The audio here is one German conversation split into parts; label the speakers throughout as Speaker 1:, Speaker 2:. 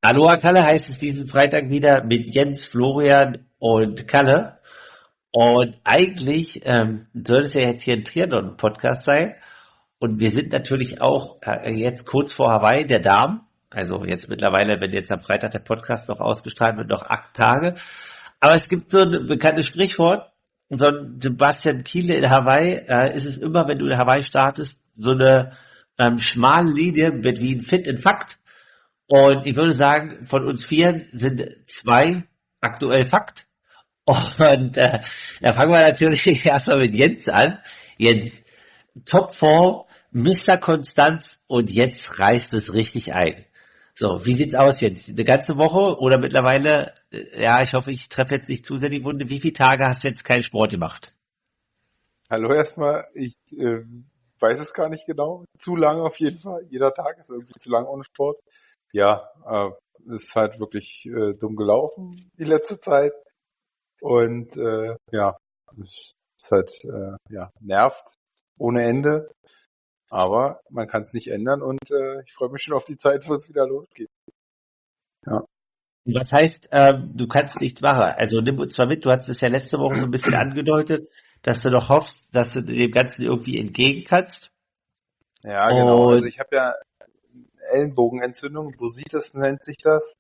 Speaker 1: Aloha Kalle heißt es diesen Freitag wieder mit Jens, Florian und Kalle. Und eigentlich soll es ja jetzt hier ein Triathlon-Podcast sein. Und wir sind natürlich auch jetzt kurz vor Hawaii, der Damen. Also jetzt mittlerweile, wenn jetzt am Freitag der Podcast noch ausgestrahlt wird, noch 8 Tage. Aber es gibt so ein bekanntes Sprichwort. So ein Sebastian Thiele in Hawaii ist es immer, wenn du in Hawaii startest, so eine schmale Linie mit wie ein Fit in Fakt. Und ich würde sagen, von uns vier sind 2 aktuell Fakt. Und da fangen wir natürlich erstmal mit Jens an. Jens, Topform, Mr. Konstanz und jetzt reißt es richtig ein. So, wie sieht's aus jetzt? Eine ganze Woche oder mittlerweile, ja, ich hoffe, ich treffe jetzt nicht zu sehr die Wunde. Wie viele Tage hast du jetzt keinen Sport gemacht?
Speaker 2: Hallo erstmal, ich weiß es gar nicht genau. Zu lange auf jeden Fall. Jeder Tag ist irgendwie zu lang ohne Sport. Ja, ist halt wirklich dumm gelaufen die letzte Zeit. Und ja, es ist halt nervt ohne Ende. Aber man kann es nicht ändern und ich freue mich schon auf die Zeit, wo es wieder losgeht. Ja.
Speaker 1: Was heißt, du kannst nichts machen? Also nimm uns mal mit, du hast es ja letzte Woche so ein bisschen angedeutet, dass du doch hoffst, dass du dem Ganzen irgendwie entgegen kannst.
Speaker 2: Ja, genau. Also
Speaker 1: Und
Speaker 2: ich habe ja Ellenbogenentzündung, Bursitis nennt sich das.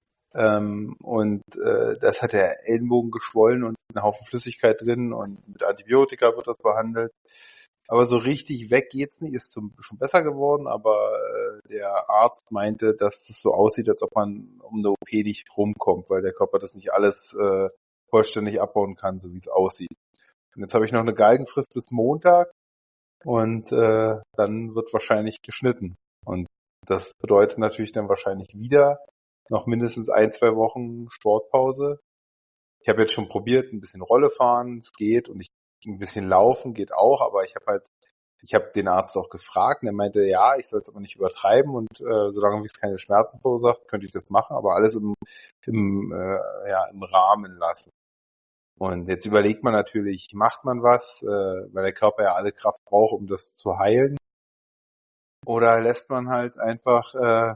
Speaker 2: Das hat der Ellenbogen geschwollen und einen Haufen Flüssigkeit drin und mit Antibiotika wird das behandelt. Aber so richtig weg geht's nicht, ist schon besser geworden, aber der Arzt meinte, dass es so aussieht, als ob man um eine OP nicht rumkommt, weil der Körper das nicht alles vollständig abbauen kann, so wie es aussieht. Und jetzt habe ich noch eine Galgenfrist bis Montag und dann wird wahrscheinlich geschnitten. Und das bedeutet natürlich dann wahrscheinlich wieder noch mindestens 1-2 Wochen Sportpause. Ich habe jetzt schon probiert, ein bisschen Rolle fahren, es geht, und ein bisschen laufen geht auch, aber ich habe den Arzt auch gefragt und er meinte, ja, ich soll es aber nicht übertreiben und solange es keine Schmerzen verursacht, könnte ich das machen, aber alles im Rahmen lassen. Und jetzt überlegt man natürlich, macht man was, weil der Körper ja alle Kraft braucht, um das zu heilen, oder lässt man halt einfach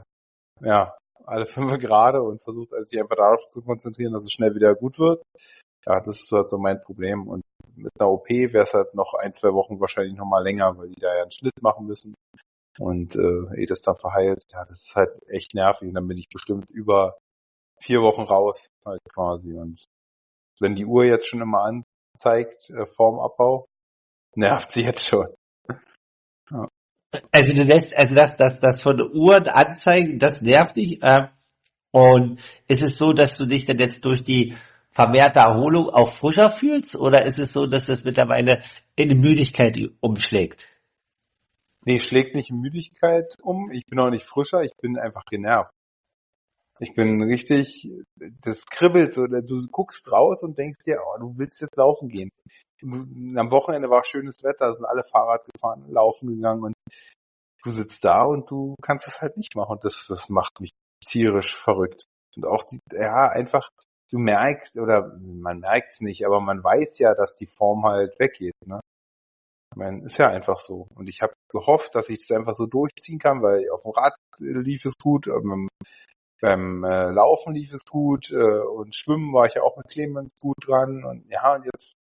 Speaker 2: alle 5 gerade und versucht sich einfach darauf zu konzentrieren, dass es schnell wieder gut wird. Ja, das ist halt so mein Problem. Und mit einer OP wäre es halt noch 1-2 Wochen wahrscheinlich noch mal länger, weil die da ja einen Schnitt machen müssen. Und ehe das dann verheilt, ja, das ist halt echt nervig. Und dann bin ich bestimmt über 4 Wochen raus halt quasi. Und wenn die Uhr jetzt schon immer anzeigt, vorm Abbau, nervt sie jetzt schon. Ja.
Speaker 1: also du lässt, also das von Uhren anzeigen, das nervt dich. Und ist es so, dass du dich dann jetzt durch die vermehrte Erholung auch frischer fühlst? Oder ist es so, dass das mittlerweile in die Müdigkeit umschlägt?
Speaker 2: Nee, schlägt nicht in Müdigkeit um. Ich bin auch nicht frischer, ich bin einfach genervt. Ich bin richtig, das kribbelt so, du guckst raus und denkst dir, oh, du willst jetzt laufen gehen. Am Wochenende war schönes Wetter, sind alle Fahrrad gefahren, laufen gegangen und du sitzt da und du kannst es halt nicht machen. Und das macht mich tierisch verrückt. Und auch einfach, du merkst, oder man merkt es nicht, aber man weiß ja, dass die Form halt weggeht, ne? Ich meine, ist ja einfach so. Und ich habe gehofft, dass ich das einfach so durchziehen kann, weil auf dem Rad lief es gut, beim Laufen lief es gut und Schwimmen war ich ja auch mit Clemens gut dran. Und ja, und jetzt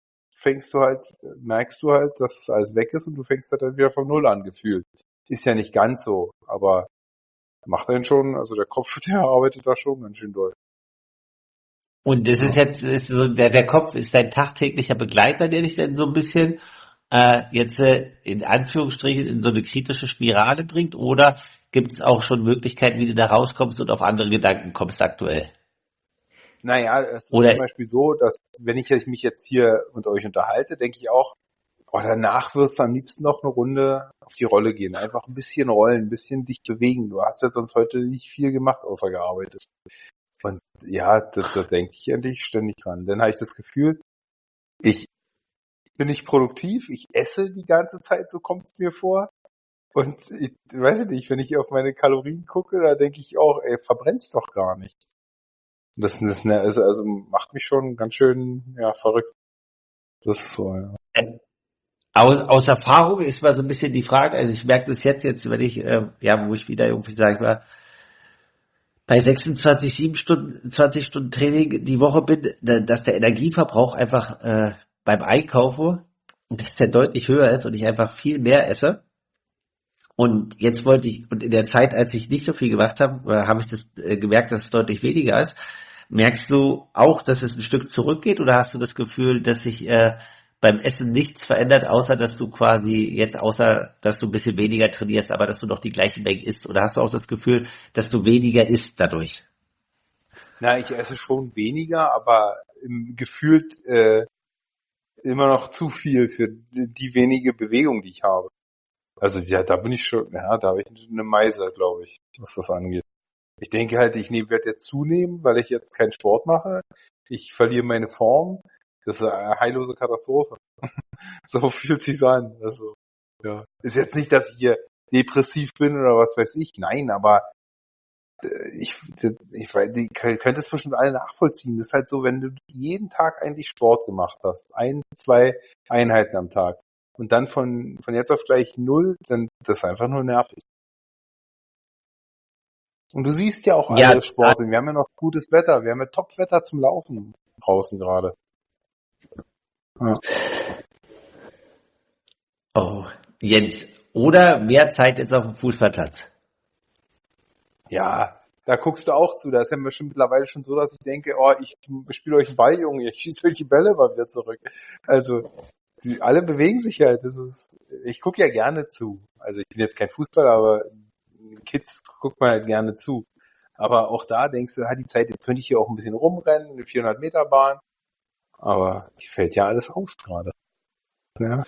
Speaker 2: merkst du halt, dass es alles weg ist und du fängst halt dann wieder von Null an gefühlt. Ist ja nicht ganz so, aber macht einen schon, also der Kopf, der arbeitet da schon ganz schön doll.
Speaker 1: Und das ist
Speaker 2: Ja.
Speaker 1: jetzt, ist so, der Kopf ist dein tagtäglicher Begleiter, der dich dann so ein bisschen in Anführungsstrichen in so eine kritische Spirale bringt? Oder gibt es auch schon Möglichkeiten, wie du da rauskommst und auf andere Gedanken kommst aktuell?
Speaker 2: Naja, es ist
Speaker 1: Oder
Speaker 2: zum Beispiel so, dass wenn ich mich jetzt hier mit euch unterhalte, denke ich auch, danach wirst du am liebsten noch eine Runde auf die Rolle gehen. Einfach ein bisschen rollen, ein bisschen dich bewegen. Du hast ja sonst heute nicht viel gemacht, außer gearbeitet. Und ja, da denke ich endlich ständig dran. Dann habe ich das Gefühl, ich bin nicht produktiv, ich esse die ganze Zeit, so kommt es mir vor. Und ich weiß nicht, wenn ich auf meine Kalorien gucke, da denke ich auch, ey, verbrennst doch gar nichts. Also macht mich schon ganz schön, ja, verrückt. Das ist so, ja.
Speaker 1: aus Erfahrung ist mal so ein bisschen die Frage, also ich merke das jetzt, wenn ich, wo ich wieder irgendwie sage, bei 26, 7 Stunden, 20 Stunden Training die Woche bin, dass der Energieverbrauch einfach beim Einkaufen, dass der deutlich höher ist und ich einfach viel mehr esse. Und jetzt und in der Zeit, als ich nicht so viel gemacht habe, habe ich das gemerkt, dass es deutlich weniger ist. Merkst du auch, dass es ein Stück zurückgeht oder hast du das Gefühl, dass sich beim Essen nichts verändert, außer dass du außer dass du ein bisschen weniger trainierst, aber dass du noch die gleichen Mengen isst? Oder hast du auch das Gefühl, dass du weniger isst dadurch?
Speaker 2: Na, ich esse schon weniger, aber gefühlt immer noch zu viel für die wenige Bewegung, die ich habe. Also ja, da bin ich schon, ja, da habe ich eine Meise, glaube ich, was das angeht. Ich denke halt, werde jetzt zunehmen, weil ich jetzt keinen Sport mache. Ich verliere meine Form. Das ist eine heillose Katastrophe. So fühlt sich's an. Also, ja. Ist jetzt nicht, dass ich hier depressiv bin oder was weiß ich. Nein, aber ich weiß, die könnte es bestimmt alle nachvollziehen. Das ist halt so, wenn du jeden Tag eigentlich Sport gemacht hast, 2 Einheiten am Tag und dann von jetzt auf gleich 0, dann das ist einfach nur nervig. Und du siehst ja auch
Speaker 1: Ja,
Speaker 2: alle Sporte. Wir haben ja noch gutes Wetter. Wir haben ja Top-Wetter zum Laufen draußen gerade. Ja.
Speaker 1: oh, Jens. Oder mehr Zeit jetzt auf dem Fußballplatz.
Speaker 2: Ja, da guckst du auch zu. Da ist ja schon mittlerweile schon so, dass ich denke, oh, ich spiele euch einen Ball, Junge, ich schieße euch die Bälle mal wieder zurück. Also, alle bewegen sich halt. Ich gucke ja gerne zu. Also ich bin jetzt kein Fußballer, aber Kids guckt man halt gerne zu. Aber auch da denkst du, die Zeit, jetzt könnte ich hier auch ein bisschen rumrennen, eine 400 Meter Bahn. Aber die fällt ja alles aus gerade. Ja.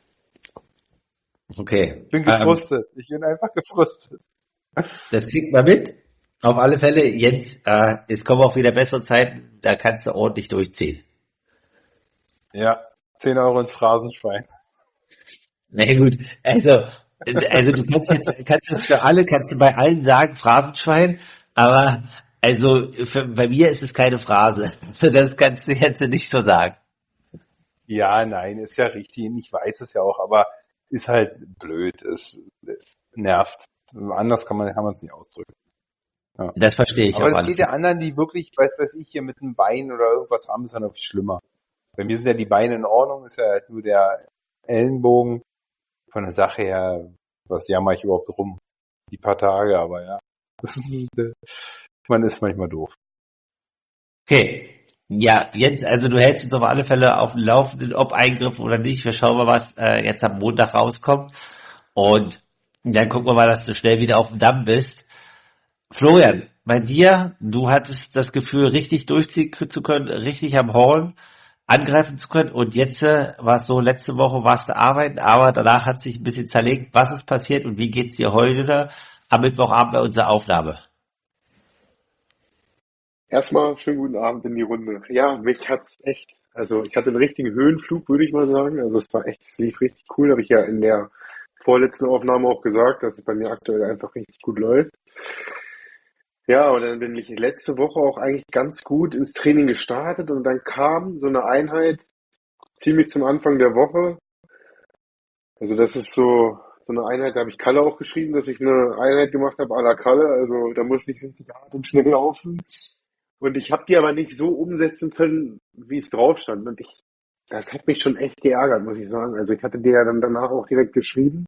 Speaker 1: Okay.
Speaker 2: Ich bin gefrustet. Ich bin einfach gefrustet.
Speaker 1: Das kriegt man mit. Auf alle Fälle, Jens, es kommen auch wieder bessere Zeiten, da kannst du ordentlich durchziehen.
Speaker 2: Ja, 10 Euro ins Phrasenschwein.
Speaker 1: Na gut, also du kannst das für alle, kannst du bei allen sagen, Phrasenschwein, aber bei mir ist es keine Phrase. Also das kannst du jetzt nicht so sagen.
Speaker 2: Ja, nein, ist ja richtig. Ich weiß es ja auch, aber ist halt blöd. Es nervt. Anders kann man es nicht ausdrücken. Ja.
Speaker 1: Das verstehe ich
Speaker 2: Aber
Speaker 1: auf
Speaker 2: das
Speaker 1: alle
Speaker 2: geht ja
Speaker 1: Fälle.
Speaker 2: anderen, die wirklich, weiß ich, hier mit einem Bein oder irgendwas haben, ist ja noch viel schlimmer. Bei mir sind ja die Beine in Ordnung, ist ja halt nur der Ellenbogen von der Sache her, was jammer ich überhaupt rum? Die paar Tage, aber ja. Man ist manchmal doof.
Speaker 1: Okay. Ja, Jens, also du hältst uns auf alle Fälle auf dem Laufenden, ob Eingriff oder nicht. Wir schauen mal, was jetzt am Montag rauskommt. Und dann gucken wir mal, dass du schnell wieder auf dem Damm bist. Florian, bei dir, du hattest das Gefühl, richtig durchziehen zu können, richtig am Horn angreifen zu können. Und jetzt war es so, letzte Woche warst du arbeiten, aber danach hat sich ein bisschen zerlegt. Was ist passiert und wie geht's dir heute am Mittwochabend bei unserer Aufnahme?
Speaker 3: Erstmal schönen guten Abend in die Runde. Ja, mich hat's echt, also ich hatte einen richtigen Höhenflug, würde ich mal sagen. Also es war echt, es lief richtig cool. Habe ich ja in der vorletzten Aufnahme auch gesagt, dass es bei mir aktuell einfach richtig gut läuft. Ja, und dann bin ich letzte Woche auch eigentlich ganz gut ins Training gestartet und dann kam so eine Einheit ziemlich zum Anfang der Woche. Also das ist so eine Einheit, da habe ich Kalle auch geschrieben, dass ich eine Einheit gemacht habe à la Kalle. Also da musste ich richtig hart und schnell laufen. Und ich habe die aber nicht so umsetzen können, wie es drauf stand. Das hat mich schon echt geärgert, muss ich sagen. Also ich hatte dir ja dann danach auch direkt geschrieben,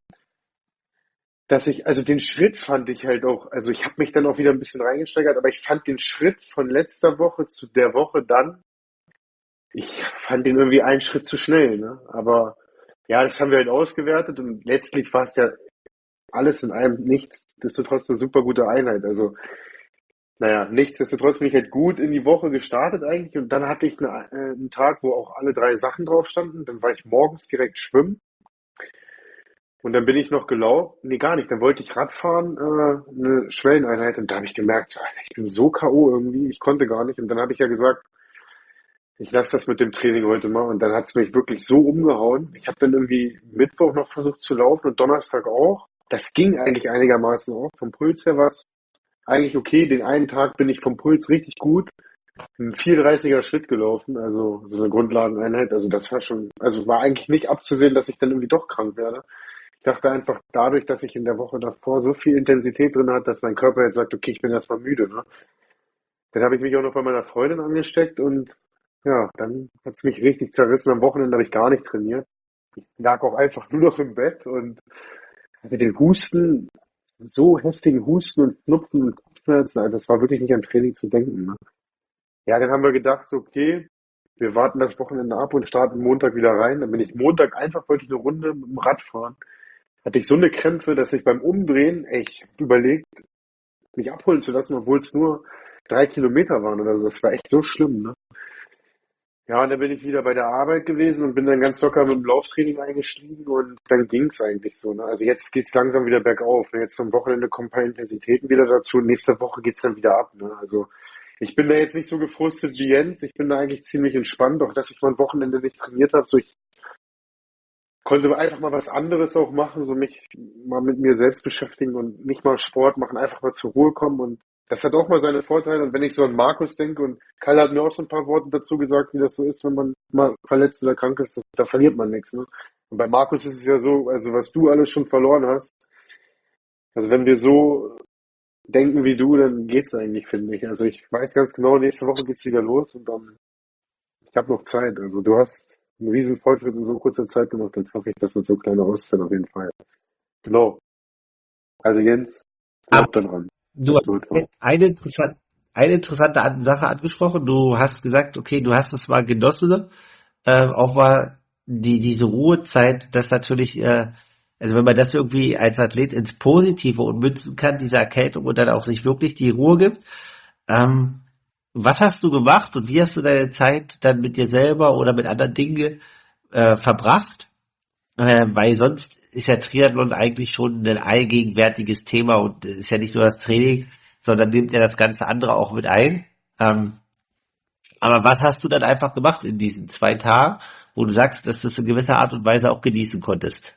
Speaker 3: also den Schritt fand ich halt auch, also ich habe mich dann auch wieder ein bisschen reingesteigert, aber ich fand den Schritt von letzter Woche zu der Woche dann, ich fand den irgendwie einen Schritt zu schnell, ne? Aber ja, das haben wir halt ausgewertet und letztlich war es ja alles in allem nichtsdestotrotz eine super gute Einheit. Also naja, nichtsdestotrotz bin ich halt gut in die Woche gestartet eigentlich und dann hatte ich einen Tag, wo auch alle 3 Sachen drauf standen. Dann war ich morgens direkt schwimmen und dann bin ich noch gelaufen. Nee, gar nicht. Dann wollte ich Radfahren, eine Schwelleneinheit und da habe ich gemerkt, so, Alter, ich bin so K.O. irgendwie, ich konnte gar nicht. Und dann habe ich ja gesagt, ich lasse das mit dem Training heute mal und dann hat es mich wirklich so umgehauen. Ich habe dann irgendwie Mittwoch noch versucht zu laufen und Donnerstag auch. Das ging eigentlich einigermaßen auch. Vom Puls her war es eigentlich okay. Den einen Tag bin ich vom Puls richtig gut. Ein 4,30er Schritt gelaufen, also so eine Grundlageneinheit. Also das war schon, also war eigentlich nicht abzusehen, dass ich dann irgendwie doch krank werde. Ich dachte einfach dadurch, dass ich in der Woche davor so viel Intensität drin hatte, dass mein Körper jetzt sagt, okay, ich bin erstmal müde, ne? Dann habe ich mich auch noch bei meiner Freundin angesteckt und ja, dann hat's mich richtig zerrissen. Am Wochenende habe ich gar nicht trainiert. Ich lag auch einfach nur noch im Bett und hatte den Husten, so heftigen Husten und Schnupfen und Kopfschmerzen. Also das war wirklich nicht an Training zu denken, ne? Ja, dann haben wir gedacht, so, okay, wir warten das Wochenende ab und starten Montag wieder rein. Dann bin ich Montag einfach, wollte ich eine Runde mit dem Rad fahren. Hatte ich so eine Krämpfe, dass ich beim Umdrehen, ey, ich hab überlegt, mich abholen zu lassen, obwohl es nur 3 Kilometer waren oder so. Das war echt so schlimm, ne? Ja, und dann bin ich wieder bei der Arbeit gewesen und bin dann ganz locker mit dem Lauftraining eingestiegen und dann ging's eigentlich so, ne? Also jetzt geht's langsam wieder bergauf. Jetzt am Wochenende kommen ein paar Intensitäten wieder dazu und nächste Woche geht's dann wieder ab, ne? Also ich bin da jetzt nicht so gefrustet wie Jens. Ich bin da eigentlich ziemlich entspannt, auch dass ich mal ein Wochenende nicht trainiert habe. So, ich konnte einfach mal was anderes auch machen, so mich mal mit mir selbst beschäftigen und nicht mal Sport machen, einfach mal zur Ruhe kommen. Und das hat auch mal seine Vorteile. Und wenn ich so an Markus denke, und Kalle hat mir auch so ein paar Worte dazu gesagt, wie das so ist, wenn man mal verletzt oder krank ist, da verliert man nichts, ne? Und bei Markus ist es ja so, also was du alles schon verloren hast, also wenn wir so denken wie du, dann geht's eigentlich, finde ich. Also ich weiß ganz genau, nächste Woche geht's wieder los und dann, ich habe noch Zeit. Also du hast einen riesen Fortschritt in so kurzer Zeit gemacht, dann schaffe ich das mit so kleiner Auszeit auf jeden Fall. Genau. Also Jens,
Speaker 1: Aber
Speaker 3: glaub daran.
Speaker 1: du
Speaker 3: Das
Speaker 1: hast
Speaker 3: wird was.
Speaker 1: eine interessante Sache angesprochen. Du hast gesagt, okay, du hast es mal genossen, auch mal diese Ruhezeit, das natürlich, also wenn man das irgendwie als Athlet ins Positive ummünzen kann, diese Erkältung und dann auch sich wirklich die Ruhe gibt. Ähm, Was hast du gemacht und wie hast du deine Zeit dann mit dir selber oder mit anderen Dingen verbracht? Weil sonst ist ja Triathlon eigentlich schon ein allgegenwärtiges Thema und ist ja nicht nur das Training, sondern nimmt ja das ganze andere auch mit ein. Ähm, aber was hast du dann einfach gemacht in diesen 2 Tagen, wo du sagst, dass du es in gewisser Art und Weise auch genießen konntest?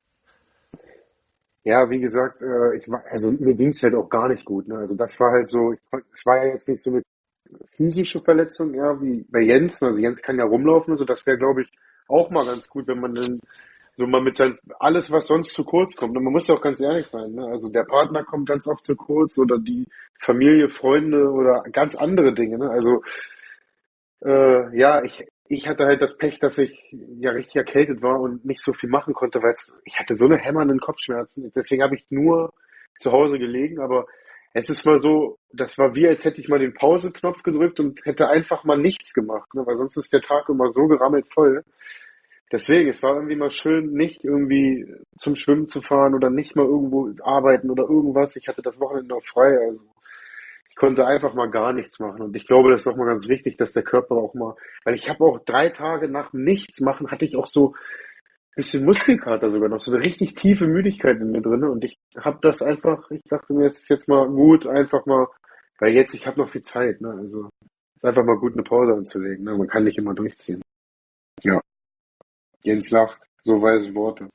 Speaker 3: Ja, wie gesagt, also mir ging's halt auch gar nicht gut, ne? Also das war halt so, es war ja jetzt nicht so eine physische Verletzung, ja, wie bei Jens. Also Jens kann ja rumlaufen und so, das wäre, glaube ich, auch mal ganz gut, wenn man dann so mal mit seinem, alles, was sonst zu kurz kommt. Und man muss ja auch ganz ehrlich sein, ne? Also der Partner kommt ganz oft zu kurz oder die Familie, Freunde oder ganz andere Dinge, ne? Also ja, ich hatte halt das Pech, dass ich ja richtig erkältet war und nicht so viel machen konnte, weil ich hatte so eine hämmernden Kopfschmerzen. Deswegen habe ich nur zu Hause gelegen, aber es ist mal so, das war wie, als hätte ich mal den Pause-Knopf gedrückt und hätte einfach mal nichts gemacht, ne? Weil sonst ist der Tag immer so gerammelt voll. Deswegen, es war irgendwie mal schön, nicht irgendwie zum Schwimmen zu fahren oder nicht mal irgendwo arbeiten oder irgendwas. Ich hatte das Wochenende noch frei, also ich konnte einfach mal gar nichts machen. Und ich glaube, das ist auch mal ganz wichtig, dass der Körper auch mal, weil ich habe auch 3 Tage nach nichts machen, hatte ich auch so ein bisschen Muskelkater sogar noch, so eine richtig tiefe Müdigkeit in mir drin. Und ich habe das einfach, ich dachte mir, es ist jetzt mal gut, einfach mal, weil jetzt, ich habe noch viel Zeit, ne? Also es ist einfach mal gut, eine Pause anzulegen, ne? Man kann nicht immer durchziehen. Ja, Jens lacht, so weise Worte.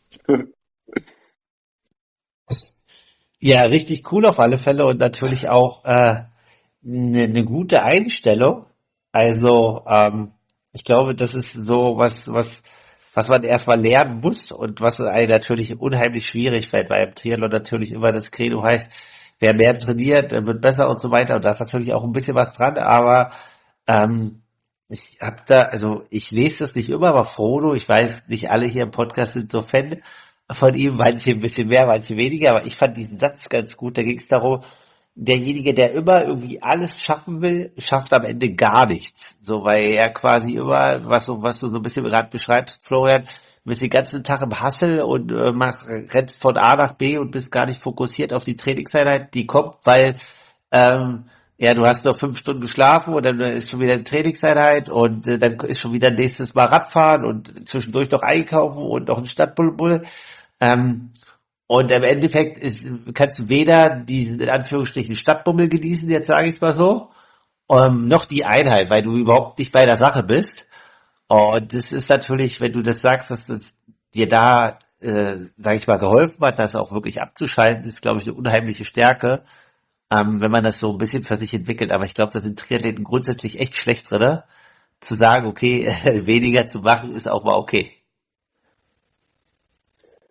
Speaker 1: Ja, richtig cool auf alle Fälle und natürlich auch eine gute Einstellung. Also ich glaube, das ist so was man erstmal lernen muss und was einem natürlich unheimlich schwierig fällt, weil im Triathlon natürlich immer das Credo heißt, wer mehr trainiert, der wird besser und so weiter. Und da ist natürlich auch ein bisschen was dran, aber ähm, also ich lese das nicht immer, aber Frodo, ich weiß, nicht alle hier im Podcast sind so Fan von ihm, manche ein bisschen mehr, manche weniger, aber ich fand diesen Satz ganz gut. Da ging es darum, derjenige, der immer irgendwie alles schaffen will, schafft am Ende gar nichts. So, weil er quasi immer, was du so ein bisschen gerade beschreibst, Florian, du bist den ganzen Tag im Hustle und rennst von A nach B und bist gar nicht fokussiert auf die Trainingseinheit, die kommt, weil ja, du hast nur 5 Stunden geschlafen und dann ist schon wieder eine Trainingseinheit und dann ist schon wieder nächstes Mal Radfahren und zwischendurch noch einkaufen und noch ein Stadtbull. Ähm, und im Endeffekt kannst du weder diesen in Anführungsstrichen Stadtbummel genießen, jetzt sage ich es mal so, noch die Einheit, weil du überhaupt nicht bei der Sache bist. Und das ist natürlich, wenn du das sagst, dass das dir da, sage ich mal, geholfen hat, das auch wirklich abzuschalten, ist, glaube ich, eine unheimliche Stärke, wenn man das so ein bisschen für sich entwickelt. Aber ich glaube, da sind Triathleten grundsätzlich echt schlecht drin, ne? Zu sagen, okay, weniger zu machen, ist auch mal okay.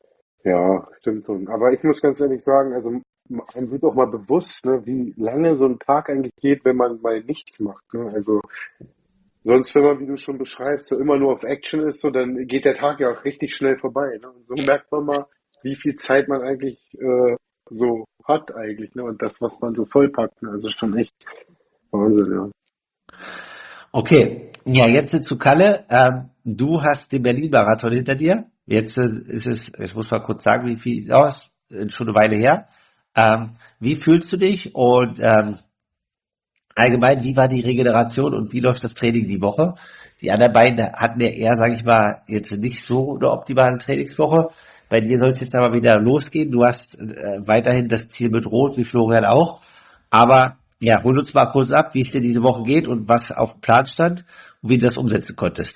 Speaker 3: Ja, stimmt schon. Aber ich muss ganz ehrlich sagen, also einem wird auch mal bewusst, ne, wie lange so ein Tag eigentlich geht, wenn man mal nichts macht. Ne? Also sonst, wenn man, wie du schon beschreibst, so immer nur auf Action ist, so dann geht der Tag ja auch richtig schnell vorbei. Ne? Und so merkt man mal, wie viel Zeit man eigentlich so hat eigentlich, ne? Und das, was man so vollpackt, ne? Also schon echt Wahnsinn, ja.
Speaker 1: Okay, ja, jetzt zu Kalle. Du hast den Berlin-Marathon hinter dir. Jetzt ist es, ich muss mal kurz sagen, wie viel, schon eine Weile her. Wie fühlst du dich und allgemein, wie war die Regeneration und wie läuft das Training die Woche? Die anderen beiden hatten ja eher, sage ich mal, jetzt nicht so eine optimale Trainingswoche. Bei dir soll es jetzt aber wieder losgehen. Du hast weiterhin das Ziel mit Rot, wie Florian auch. Aber ja, hol uns mal kurz ab, wie es dir diese Woche geht und was auf dem Plan stand und wie du das umsetzen konntest.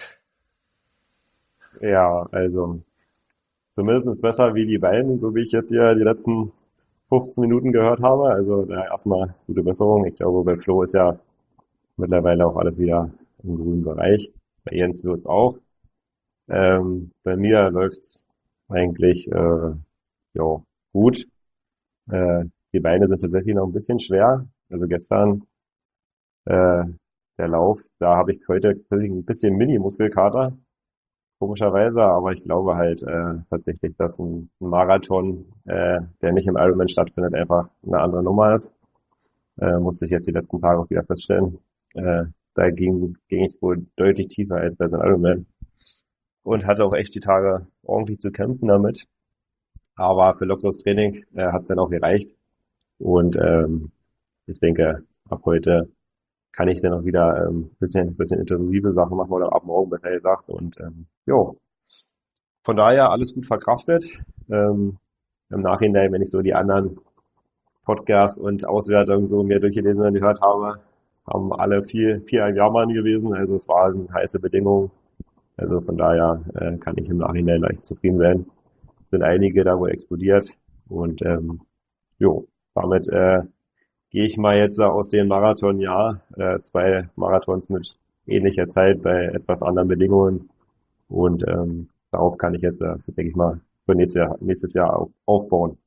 Speaker 4: Ja, also zumindest besser wie die beiden, so wie ich jetzt hier die letzten 15 Minuten gehört habe. Also erstmal gute Besserung. Ich glaube, bei Flo ist ja mittlerweile auch alles wieder im grünen Bereich. Bei Jens wird's auch. Bei mir läuft's eigentlich ja, gut. Äh, die Beine sind tatsächlich noch ein bisschen schwer. Also gestern äh, der Lauf, da habe ich heute ein bisschen Mini-Muskelkater. Komischerweise, aber ich glaube halt tatsächlich, dass ein Marathon, der nicht im Ironman stattfindet, einfach eine andere Nummer ist. Musste ich jetzt die letzten Tage auch wieder feststellen. Da ging ich wohl deutlich tiefer als bei den Ironman und hatte auch echt die Tage ordentlich zu kämpfen damit. Aber für lockeres Training hat es dann auch gereicht. Und ich denke, ab heute kann ich dann auch wieder bisschen intensive Sachen machen oder ab morgen besser gesagt. Und jo, von daher alles gut verkraftet. Ähm, Im Nachhinein, wenn ich so die anderen Podcasts und Auswertungen so mir durchgelesen und gehört habe, haben alle viel am Jammern gewesen. Also es waren heiße Bedingungen. Also von daher kann ich im Nachhinein leicht zufrieden sein. Sind einige da wohl explodiert. Und jo, damit gehe ich mal jetzt aus dem Marathonjahr, 2 Marathons mit ähnlicher Zeit bei etwas anderen Bedingungen. Und darauf kann ich jetzt, denke ich mal, für nächstes Jahr aufbauen.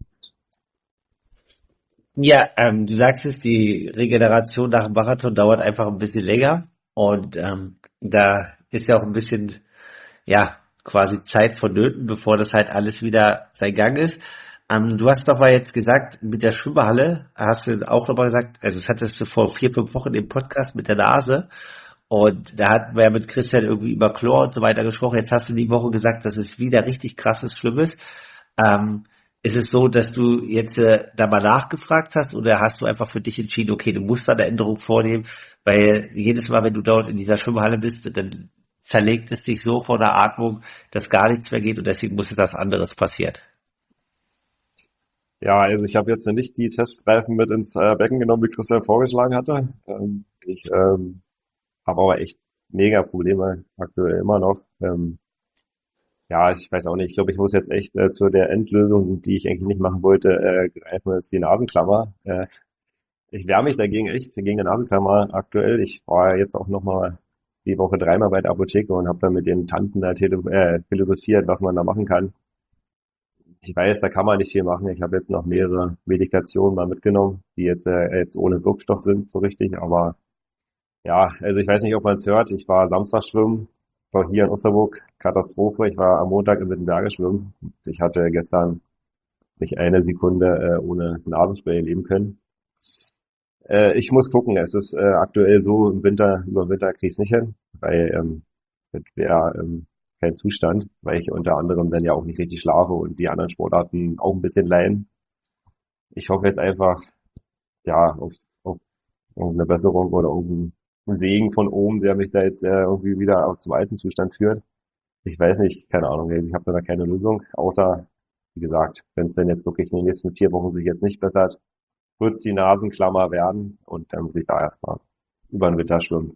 Speaker 1: Ja, du sagst es, die Regeneration nach dem Marathon dauert einfach ein bisschen länger und da ist ja auch ein bisschen, ja, quasi Zeit vonnöten, bevor das halt alles wieder sein Gang ist. Du hast doch mal jetzt gesagt, mit der Schwimmhalle hast du auch nochmal gesagt, also das hattest du vor 4, 5 Wochen im Podcast mit der Nase und da hatten wir ja mit Christian irgendwie über Chlor und so weiter gesprochen. Jetzt hast du die Woche gesagt, dass es wieder richtig krasses, Schlimmes. Ähm, ist es so, dass du jetzt da mal nachgefragt hast oder hast du einfach für dich entschieden, okay, du musst da eine Änderung vornehmen, weil jedes Mal, wenn du dort in dieser Schwimmhalle bist, dann zerlegt es dich so vor der Atmung, dass gar nichts mehr geht und deswegen muss etwas anderes passieren.
Speaker 4: Ja, also ich habe jetzt nicht die Teststreifen mit ins Becken genommen, wie Christian vorgeschlagen hatte. Ich habe aber echt mega Probleme aktuell immer noch. Ja, ich weiß auch nicht. Ich glaube, ich muss jetzt echt zu der Endlösung, die ich eigentlich nicht machen wollte, greifen, jetzt die Nasenklammer. Ich wehre mich dagegen echt, gegen die Nasenklammer aktuell. Ich war jetzt auch noch mal die Woche 3-mal bei der Apotheke und habe dann mit den Tanten da philosophiert, was man da machen kann. Ich weiß, da kann man nicht viel machen. Ich habe jetzt noch mehrere Medikationen mal mitgenommen, die jetzt ohne Wirkstoff sind, so richtig. Aber ja, also ich weiß nicht, ob man es hört. Ich war Samstag schwimmen, war hier in Osterburg, Katastrophe. Ich war am Montag in Wittenberge schwimmen. Ich hatte gestern nicht eine Sekunde ohne Nasenspray leben können. Ich muss gucken. Es ist aktuell so im Winter, über den Winter kriege ich es nicht hin, weil das wäre kein Zustand, weil ich unter anderem dann ja auch nicht richtig schlafe und die anderen Sportarten auch ein bisschen leiden. Ich hoffe jetzt einfach, ja, auf irgendeine Besserung oder irgendeinen Segen von oben, der mich da jetzt irgendwie wieder auch zum alten Zustand führt. Ich weiß nicht, keine Ahnung, ich habe da keine Lösung, außer, wie gesagt, wenn es denn jetzt wirklich in den nächsten 4 Wochen sich jetzt nicht bessert, wird es die Nasenklammer werden und dann muss ich da erstmal über den Winter schwimmen.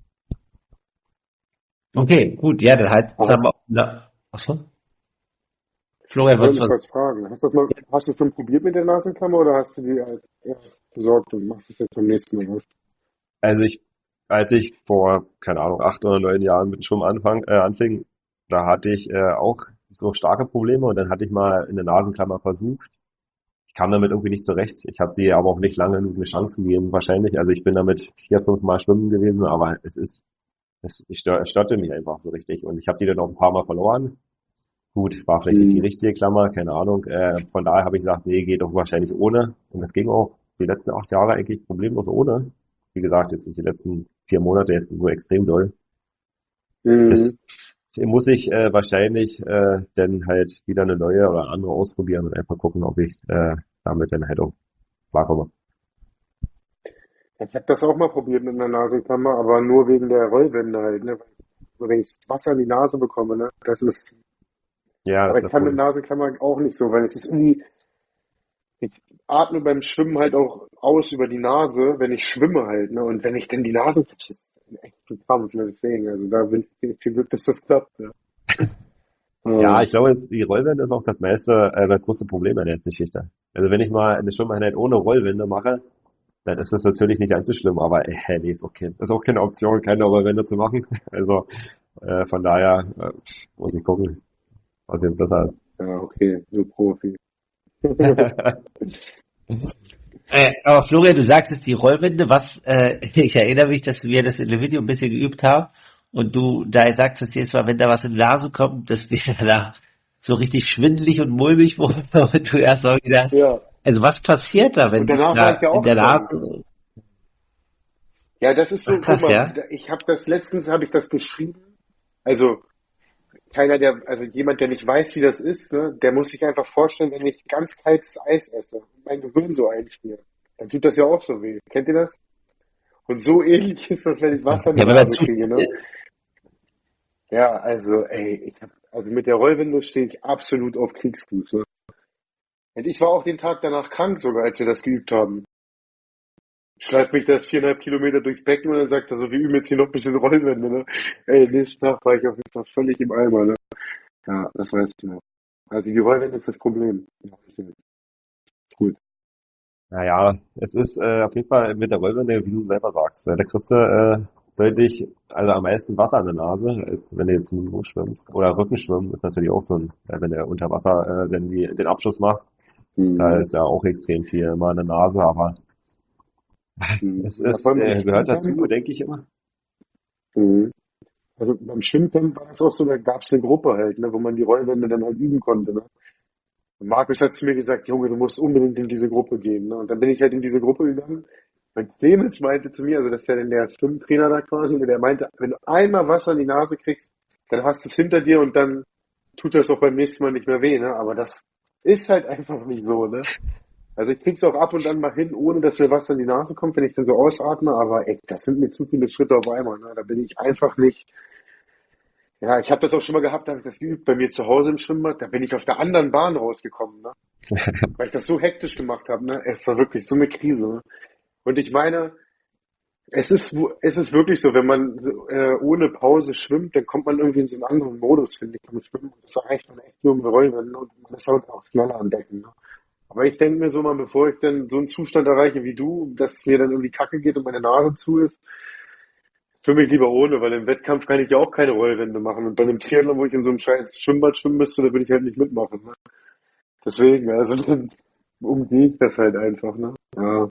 Speaker 1: Okay, gut, ja, dann halt zusammen auf. Achso, Florian,
Speaker 3: Ich wollte
Speaker 1: wird's
Speaker 3: mich
Speaker 1: was?
Speaker 3: was fragen. Hast du schon probiert mit der Nasenklammer oder hast du die als erstes besorgt und machst es jetzt beim nächsten Mal was?
Speaker 4: Also als ich vor, keine Ahnung, 8 oder 9 Jahren mit dem Schwimmen anfing, da hatte ich auch so starke Probleme und dann hatte ich mal eine Nasenklammer versucht. Ich kam damit irgendwie nicht zurecht. Ich habe die aber auch nicht lange genug eine Chance gegeben, wahrscheinlich. Also ich bin damit 4, 5 Mal schwimmen gewesen, aber es störte mich einfach so richtig. Und ich habe die dann auch ein paar Mal verloren. Gut, war vielleicht nicht die richtige Klammer, keine Ahnung. Von daher habe ich gesagt, nee, geht doch wahrscheinlich ohne. Und das ging auch die letzten 8 Jahre eigentlich problemlos ohne. Wie gesagt, jetzt ist die letzten 4 Monate jetzt so extrem doll. Das muss ich wahrscheinlich dann halt wieder eine neue oder andere ausprobieren und einfach gucken, ob ich damit dann halt auch klarkomme.
Speaker 3: Ich habe das auch mal probiert mit einer Nasenklammer, aber nur wegen der Rollwände halt, ne? Weil wenn ich das Wasser in die Nase bekomme, ne? Das ist,
Speaker 4: Ja,
Speaker 3: aber
Speaker 4: das
Speaker 3: ich
Speaker 4: ist
Speaker 3: kann
Speaker 4: ja
Speaker 3: mit
Speaker 4: cool.
Speaker 3: Nasenklammer auch nicht so, weil es ist irgendwie, ich atme beim Schwimmen halt auch aus über die Nase, wenn ich schwimme halt, ne? Und wenn ich dann die Nase, das ist echt ein Krampf, ne? Deswegen, also da bin ich viel Glück, dass das klappt, ja.
Speaker 4: Ja,
Speaker 3: Ja,
Speaker 4: ich glaube, die Rollwände ist auch das größte Problem an der Geschichte. Also wenn ich mal eine Schwimmeinheit ohne Rollwände mache, dann ist das natürlich nicht allzu schlimm, aber nee, ist auch keine Option, keine Rollwände zu machen. Also von daher muss ich gucken, was jetzt besser
Speaker 3: ja, okay, so Profi.
Speaker 4: ist.
Speaker 1: Aber Florian, du sagst jetzt die Rollwände, ich erinnere mich, dass wir das in dem Video ein bisschen geübt haben und du da sagst, dass jedes Mal, wenn da was in die Nase kommt, dass dir da so richtig schwindelig und mulmig wurde und du erst mal wieder,
Speaker 3: Ja,
Speaker 1: also was passiert da,
Speaker 3: und
Speaker 1: wenn
Speaker 3: danach war ich
Speaker 1: da
Speaker 3: ja
Speaker 1: in
Speaker 3: auch
Speaker 1: der
Speaker 3: krank.
Speaker 1: Nase,
Speaker 3: Ja, das ist
Speaker 1: was
Speaker 3: so, guck
Speaker 1: krass,
Speaker 3: mal,
Speaker 1: ja?
Speaker 3: ich habe das letztens, habe ich das beschrieben. Also also jemand, der nicht weiß, wie das ist, ne, der muss sich einfach vorstellen, wenn ich ganz kaltes Eis esse und mein Gehirn so einfriert, dann tut das ja auch so weh. Kennt ihr das? Und so ähnlich ist das, wenn ich Wasser in die
Speaker 1: Ja, wenn man
Speaker 3: Nase
Speaker 1: zu
Speaker 3: kriege, ne?
Speaker 1: ist.
Speaker 3: Ja, also, ey, also mit der Rollwinde stehe ich absolut auf Kriegsfuß, ne? Und ich war auch den Tag danach krank sogar, als wir das geübt haben. Schleift mich das 4,5 Kilometer durchs Becken und dann sagt er so, wir üben jetzt hier noch ein bisschen Rollwände, ne? Ey, nächsten Tag war ich auf jeden Fall völlig im Eimer, ne? Ja, das weiß ich noch. Also die Rollwände ist das Problem. Ja, gut.
Speaker 4: Naja, es ist auf jeden Fall mit der Rollwände, wie du selber sagst, da kriegst du deutlich, also am meisten Wasser an der Nase, als wenn du jetzt im Niveau schwimmst. Oder Rückenschwimmen ist natürlich auch so ein, wenn der unter Wasser den Abschluss macht, da
Speaker 3: Mhm.
Speaker 4: ist ja auch extrem viel immer an der Nase, aber es
Speaker 3: Ja, vor
Speaker 4: ist,
Speaker 3: allem beim
Speaker 4: gehört
Speaker 3: Schwimmcamp.
Speaker 4: dazu, denke ich immer.
Speaker 3: Mhm. Also beim Schwimmcamp war das auch so, da gab es eine Gruppe halt, ne, wo man die Rollwände dann halt üben konnte, ne? Und Markus hat zu mir gesagt, Junge, du musst unbedingt in diese Gruppe gehen, ne? Und dann bin ich halt in diese Gruppe gegangen. Und Clemens meinte zu mir, also das ist ja dann der Schwimmtrainer da quasi, der meinte, wenn du einmal Wasser in die Nase kriegst, dann hast du es hinter dir und dann tut das auch beim nächsten Mal nicht mehr weh, ne? Aber das ist halt einfach nicht so, ne? Also ich krieg's auch ab und an mal hin, ohne dass mir Wasser in die Nase kommt, wenn ich dann so ausatme, aber ey, das sind mir zu viele Schritte auf einmal, ne? Da bin ich einfach nicht. Ja, ich habe das auch schon mal gehabt, da habe ich das geübt bei mir zu Hause im Schwimmbad, da bin ich auf der anderen Bahn rausgekommen, ne? Weil ich das so hektisch gemacht habe, ne? Es war wirklich so eine Krise, ne? Und ich meine, es ist wirklich so, wenn man so, ohne Pause schwimmt, dann kommt man irgendwie in so einen anderen Modus, finde ich, beim Schwimmen. Das erreicht man echt nur im Rollwände und man ist halt auch schneller am Becken, ne? Aber ich denke mir so mal, bevor ich dann so einen Zustand erreiche wie du, dass es mir dann irgendwie kacke geht und meine Nase zu ist, für mich lieber ohne, weil im Wettkampf kann ich ja auch keine Rollwände machen. Und bei einem Triathlon, wo ich in so einem scheiß Schwimmbad schwimmen müsste, da würde ich halt nicht mitmachen. Ne? Deswegen, also dann umgehe ich das halt einfach. Ne? Ja.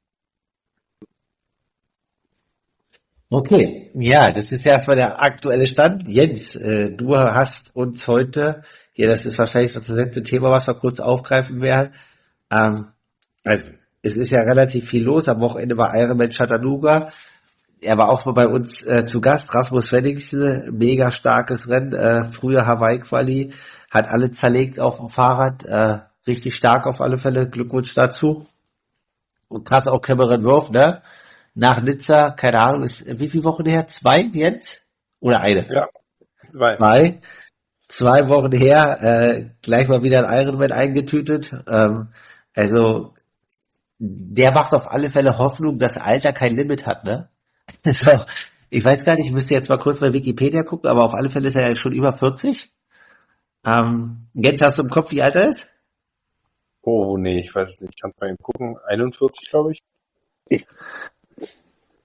Speaker 1: Okay, ja, das ist ja erstmal der aktuelle Stand. Jens, du hast uns heute, ja, das ist wahrscheinlich das letzte Thema, was wir kurz aufgreifen werden. Ähm, also, es ist ja relativ viel los. Am Wochenende war Ironman Chattanooga. Er war auch mal bei uns zu Gast. Rasmus Wenningsen, mega starkes Rennen. Früher Hawaii-Quali, hat alle zerlegt auf dem Fahrrad. Richtig stark auf alle Fälle. Glückwunsch dazu. Und krass auch Cameron Worth, ne? Nach Nizza, keine Ahnung, ist wie viele Wochen her? 2 jetzt? Oder eine?
Speaker 2: Ja, 2.
Speaker 1: 2. 2 Wochen her, gleich mal wieder ein Ironman eingetütet. Also, der macht auf alle Fälle Hoffnung, dass Alter kein Limit hat, ne? So, ich weiß gar nicht, ich müsste jetzt mal kurz bei Wikipedia gucken, aber auf alle Fälle ist er ja schon über 40. Jetzt hast du im Kopf, wie alt er ist?
Speaker 2: Oh, nee, ich weiß es nicht. Kannst du mal eben gucken. 41, glaube ich.
Speaker 3: Ich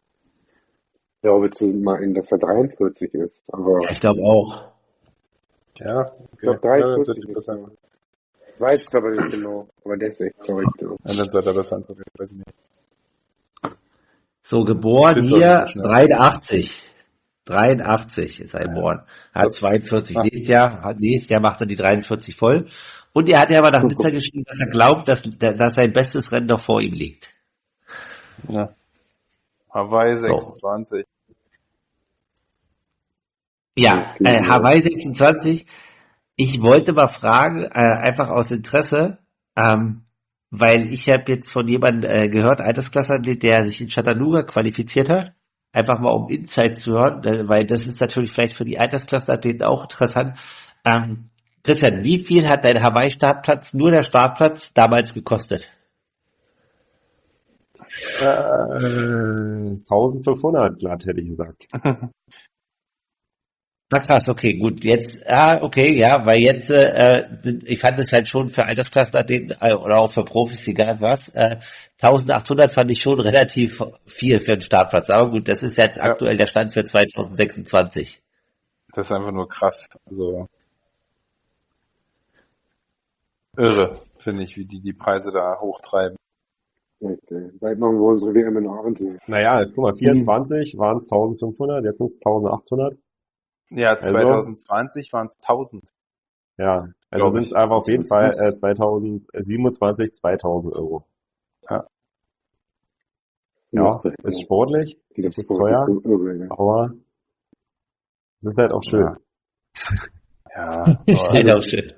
Speaker 3: glaube zu meinen, dass er 43 ist. Aber
Speaker 1: Ja, ich glaube auch.
Speaker 2: Ja,
Speaker 3: Ich glaube
Speaker 2: okay. Ja, dann
Speaker 3: 43
Speaker 2: sollte
Speaker 3: ist
Speaker 2: besser.
Speaker 3: er. Ich weiß es aber nicht genau. Aber der ist echt verrückt. Ja.
Speaker 2: Ja, dann sollte er besser antworten, ich weiß nicht.
Speaker 1: So,
Speaker 2: Ich
Speaker 1: geboren
Speaker 2: finde es auch nicht so
Speaker 1: hier
Speaker 2: schnell.
Speaker 1: 83. 83 ist er
Speaker 2: Ja,
Speaker 1: geboren. Hat
Speaker 2: das,
Speaker 1: 42
Speaker 2: ah,
Speaker 1: nächstes Jahr macht er die 43 voll. Und er hat ja aber nach Nizza geschrieben, dass er glaubt, dass sein bestes Rennen noch vor ihm liegt.
Speaker 2: ja. Hawaii
Speaker 1: So.
Speaker 2: 26.
Speaker 1: Ja,
Speaker 3: Okay, ja.
Speaker 1: Hawaii 26. Ich wollte mal fragen, einfach aus Interesse, weil ich habe jetzt von jemandem gehört, Altersklassenathlet, der sich in Chattanooga qualifiziert hat, einfach mal um Insights zu hören, weil das ist natürlich vielleicht für die Altersklassenathleten auch interessant. Christian, wie viel hat dein Hawaii-Startplatz, nur der Startplatz, damals gekostet?
Speaker 4: 1500 glatt, hätte ich gesagt.
Speaker 1: Na krass, okay, gut. Jetzt, okay, ja, weil jetzt, ich fand es halt schon für Altersklassenathleten oder auch für Profis, egal was, 1800 fand ich schon relativ viel für einen Startplatz. Aber gut, das ist jetzt
Speaker 2: Ja,
Speaker 1: aktuell der Stand für 2026.
Speaker 2: das ist einfach nur krass. Also irre, finde ich, wie die Preise da hochtreiben.
Speaker 3: Okay. Bald machen wir unsere WM in Aachen.
Speaker 4: Naja, guck mal, 24 waren es 1500, jetzt sind es 1800.
Speaker 2: Ja,
Speaker 4: Also,
Speaker 2: 2020 waren es 1000,
Speaker 4: ja, also
Speaker 2: glaube
Speaker 4: sind es
Speaker 2: ich.
Speaker 4: einfach auf jeden Fall
Speaker 3: Das
Speaker 4: 2027 2000 Euro.
Speaker 2: Ja,
Speaker 4: Ja, ist sportlich,
Speaker 3: Dieser
Speaker 4: es ist
Speaker 3: Sport ist
Speaker 4: teuer,
Speaker 3: so irre, ne?
Speaker 4: aber es ist halt auch schön.
Speaker 2: ja, ja,
Speaker 1: Ist
Speaker 2: aber
Speaker 1: halt auch schön.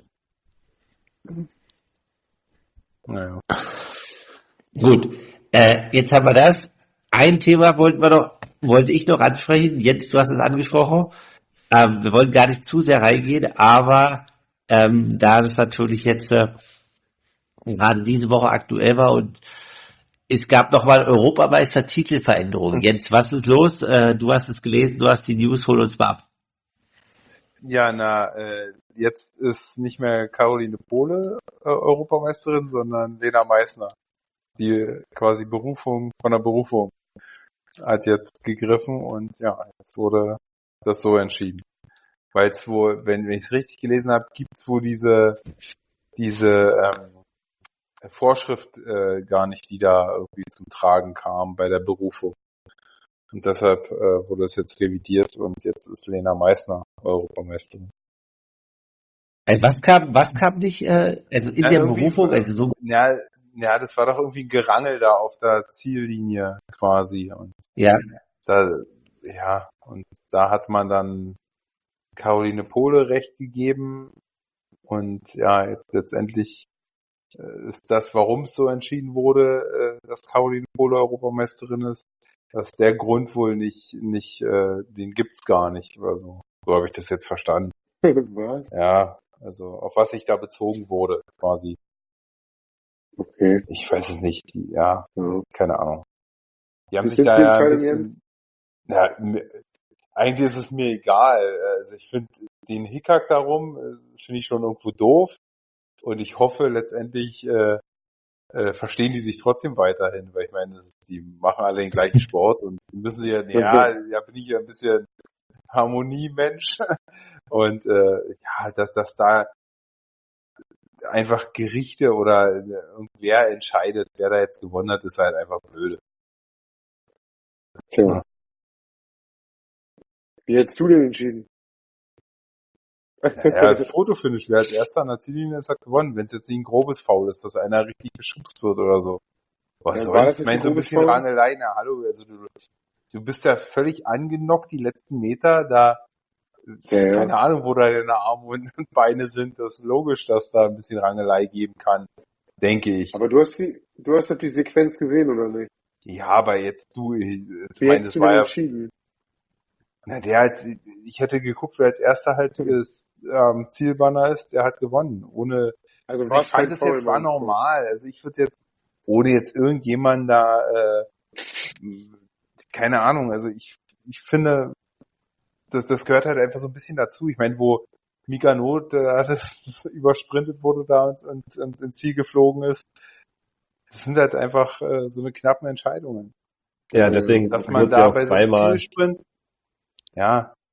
Speaker 2: naja.
Speaker 1: Gut, jetzt haben wir das. Ein Thema wollte ich noch ansprechen. Jens, du hast es angesprochen. Wir wollen gar nicht zu sehr reingehen, aber da das natürlich jetzt gerade diese Woche aktuell war und es gab nochmal Europameister-Titelveränderungen. Jens, was ist los? Du hast es gelesen, du hast die News, hol uns mal ab.
Speaker 2: Ja, jetzt ist nicht mehr Caroline Pohle Europameisterin, sondern Lena Meissner. Die quasi Berufung von der Berufung hat jetzt gegriffen und ja, jetzt wurde das so entschieden. Weil es wohl, wenn ich es richtig gelesen habe, gibt es wohl diese Vorschrift gar nicht, die da irgendwie zum Tragen kam bei der Berufung. Und deshalb wurde es jetzt revidiert und jetzt ist Lena Meissner Europameisterin.
Speaker 1: Was kam nicht, also in
Speaker 2: Ja,
Speaker 1: der
Speaker 2: irgendwie,
Speaker 1: Berufung, also so,
Speaker 2: ja, das war doch irgendwie ein Gerangel da auf der Ziellinie quasi. Und
Speaker 1: ja.
Speaker 2: da hat man dann Caroline Pohle recht gegeben. Und ja, jetzt letztendlich ist das, warum es so entschieden wurde, dass Caroline Pohle Europameisterin ist, dass der Grund wohl nicht, den gibt's gar nicht oder so. So habe ich das jetzt verstanden.
Speaker 3: Was?
Speaker 2: Ja, also auf was sich da bezogen wurde, quasi.
Speaker 3: Okay.
Speaker 2: Ich weiß es nicht. Ja,
Speaker 3: Ja.
Speaker 2: keine Ahnung. Die haben
Speaker 3: Wie
Speaker 2: sich
Speaker 3: findest
Speaker 2: da
Speaker 3: du die
Speaker 2: ja ein
Speaker 3: Entscheidung,
Speaker 2: bisschen, ja, eigentlich ist es mir egal. Also ich finde den Hickhack darum, finde ich schon irgendwo doof. Und ich hoffe letztendlich, verstehen die sich trotzdem weiterhin, weil ich meine, die machen alle den gleichen Sport und müssen ja bin ich ja ein bisschen Harmoniemensch und ja, dass da einfach Gerichte oder irgendwer entscheidet, wer da jetzt gewonnen hat, ist halt einfach blöde.
Speaker 3: Tja.
Speaker 2: Ja.
Speaker 3: Wie hättest du denn entschieden?
Speaker 2: Ja, Fotofinish, wer als erster an der Ziellinie ist, hat gewonnen. Wenn es jetzt nicht ein grobes Foul ist, dass einer richtig geschubst wird oder so. Was
Speaker 3: Ja, war das
Speaker 2: sonst?
Speaker 3: jetzt
Speaker 2: Ich
Speaker 3: ein
Speaker 2: meine, so ein
Speaker 3: grobes
Speaker 2: bisschen
Speaker 3: Foul?
Speaker 2: Rangelei, na hallo, also du bist ja völlig angenockt die letzten Meter, da
Speaker 3: Ja.
Speaker 2: keine Ahnung, wo da deine Arme und Beine sind. Das ist logisch, dass da ein bisschen Rangelei geben kann, denke ich.
Speaker 3: Aber du hast doch die Sequenz gesehen, oder nicht?
Speaker 2: Ja, aber jetzt ich
Speaker 3: Wie
Speaker 2: meine,
Speaker 3: hättest
Speaker 2: das
Speaker 3: du
Speaker 2: war
Speaker 3: denn
Speaker 2: ja,
Speaker 3: entschieden?
Speaker 2: ich hätte geguckt, wer als erster halt das Zielbanner ist, der hat gewonnen.
Speaker 3: Also
Speaker 2: Also
Speaker 3: war
Speaker 2: ich
Speaker 3: es kein
Speaker 2: fand es
Speaker 3: Foul,
Speaker 2: jetzt war
Speaker 3: meinst du?
Speaker 2: normal. Also ich würde jetzt, ohne jetzt irgendjemanden da, keine Ahnung, also ich finde, das gehört halt einfach so ein bisschen dazu. Ich meine, wo Mika Not das übersprintet wurde da und ins Ziel geflogen ist, das sind halt einfach so eine knappen Entscheidungen.
Speaker 4: Ja, deswegen
Speaker 2: Dass man
Speaker 4: wurde sie
Speaker 2: da
Speaker 4: auch
Speaker 2: bei so einem
Speaker 4: zweimal,
Speaker 2: Zielsprint, ja,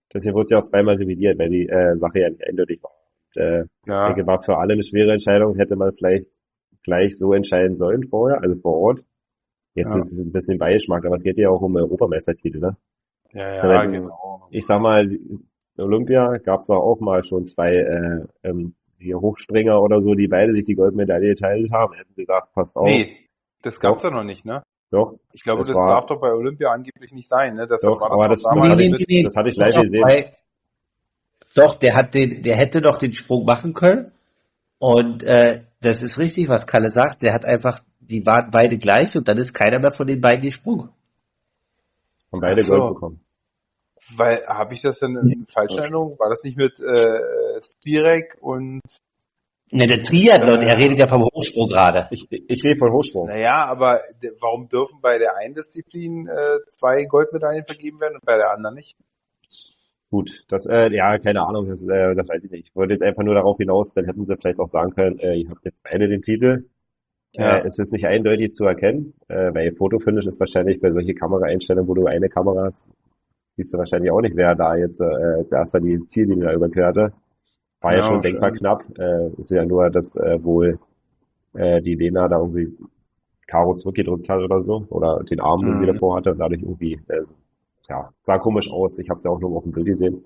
Speaker 4: Deswegen wurde sie auch zweimal revidiert, weil die Sache ja nicht eindeutig war. Und, ich denke, war für alle eine schwere Entscheidung, hätte man vielleicht gleich so entscheiden sollen vorher, also vor Ort. Jetzt ist es ein bisschen Beigeschmack, aber es geht ja auch um Europameistertitel, ne?
Speaker 2: Ja, genau.
Speaker 4: Ich sag mal, Olympia gab es auch mal schon zwei hier Hochspringer oder so, die beide sich die Goldmedaille geteilt haben. Hätten sie gesagt, passt auf.
Speaker 2: Nee, das gab's ja noch nicht, ne?
Speaker 4: Doch.
Speaker 2: Ich glaube, das darf doch bei Olympia angeblich nicht sein, ne? Deshalb
Speaker 4: Doch,
Speaker 2: war
Speaker 4: aber
Speaker 2: das
Speaker 4: das
Speaker 2: damals
Speaker 4: hatte ich live gesehen.
Speaker 1: Doch, der hätte doch den Sprung machen können. Und das ist richtig, was Kalle sagt. Der hat einfach, die waren beide gleich und dann ist keiner mehr von den beiden gesprungen.
Speaker 4: Haben beide Gold bekommen.
Speaker 2: Weil, habe ich das denn in falscher Erinnerung? War das nicht mit Spirek und...
Speaker 1: Ne, der Triathlon, er redet ja vom Hochsprung gerade.
Speaker 4: Ich rede von Hochsprung.
Speaker 2: Naja, aber warum dürfen bei der einen Disziplin 2 Goldmedaillen vergeben werden und bei der anderen nicht?
Speaker 4: Gut, ja, keine Ahnung, das weiß ich nicht. Ich wollte jetzt einfach nur darauf hinaus, dann hätten sie vielleicht auch sagen können, ihr habt jetzt beide den Titel. Es ist nicht eindeutig zu erkennen, weil Fotofinish ist wahrscheinlich bei solchen Kameraeinstellungen, wo du eine Kamera hast, siehst du wahrscheinlich auch nicht, wer da jetzt erst die Ziellinie überquerte. War ja schon denkbar knapp. Ist ja nur, dass wohl die Lena da irgendwie Karo zurückgedrückt hat oder so, oder den Arm irgendwie davor hatte und dadurch irgendwie, sah komisch aus. Ich habe es ja auch nur auf dem Bild gesehen.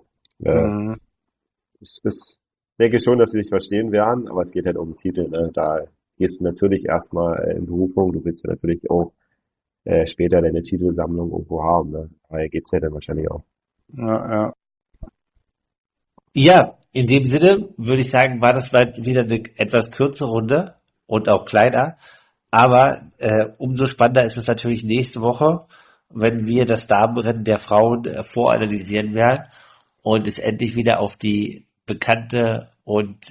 Speaker 4: Ich denke schon, dass sie sich verstehen werden, aber es geht halt um den Titel. Ne? Da gehst du natürlich erstmal in Berufung. Du willst ja natürlich auch später deine Titelsammlung irgendwo haben. Ne? Daher geht's ja dann wahrscheinlich auch.
Speaker 1: Ja, in dem Sinne würde ich sagen, war das mal wieder eine etwas kürzere Runde und auch kleiner. Aber umso spannender ist es natürlich nächste Woche, wenn wir das Damenrennen der Frauen voranalysieren werden und es endlich wieder auf die bekannte und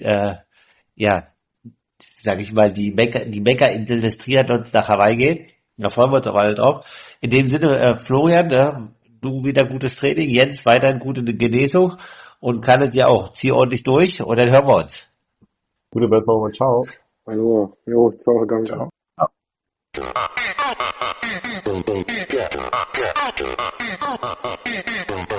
Speaker 1: sage ich mal, die Mekka-Insel des Triathlons nach Hawaii geht. Da freuen wir uns auch alle drauf. In dem Sinne, Florian, du wieder gutes Training, Jens weiterhin gute Genesung und Kalle dir auch. Zieh ordentlich durch und dann hören wir uns.
Speaker 4: Gute Besserung und ciao.
Speaker 3: Also, ciao, danke.
Speaker 2: Ciao.